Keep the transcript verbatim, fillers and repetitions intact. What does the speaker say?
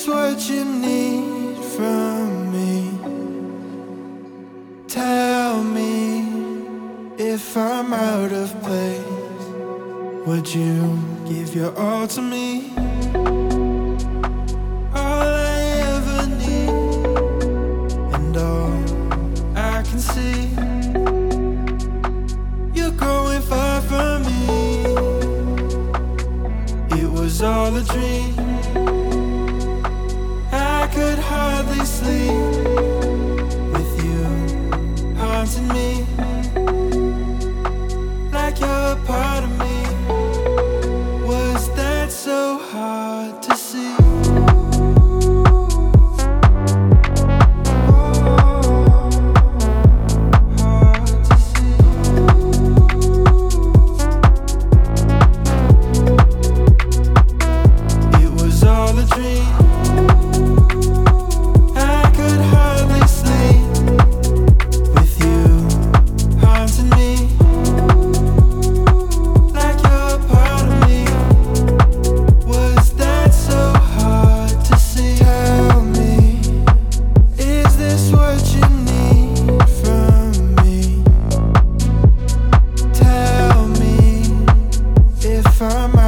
what you need from me? Tell me if I'm out of place. Would you give your all to me? All I ever need and all I can see. You're growing far from me. It was all a dream. I could hardly sleep with you haunting me, like you're a part of me. Was that so hard to see? Hard to see. It was all a dream. If I'm